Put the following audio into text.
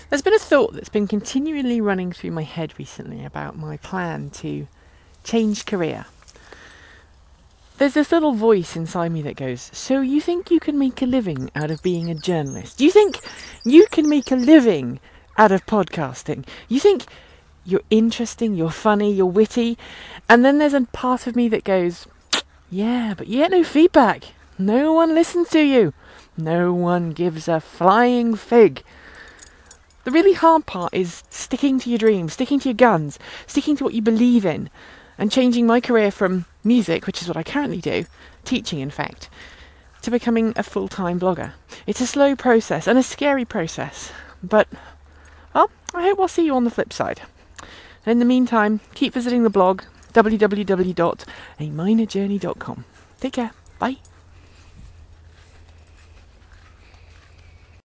There's been a thought that's been continually running through my head recently about my plan to change career. There's this little voice inside me that goes, so you think you can make a living out of being a journalist? Do you think you can make a living out of podcasting? You think you're interesting, you're funny, you're witty? And then there's a part of me that goes, yeah, but you get no feedback. No one listens to you. No one gives a flying fig. The really hard part is sticking to your dreams, sticking to your guns, sticking to what you believe in, and changing my career from music, which is what I currently do, teaching in fact, to becoming a full-time blogger. It's a slow process and a scary process, but, well, I hope I'll see you on the flip side. And in the meantime, keep visiting the blog, www.aminorjourney.com. Take care. Bye.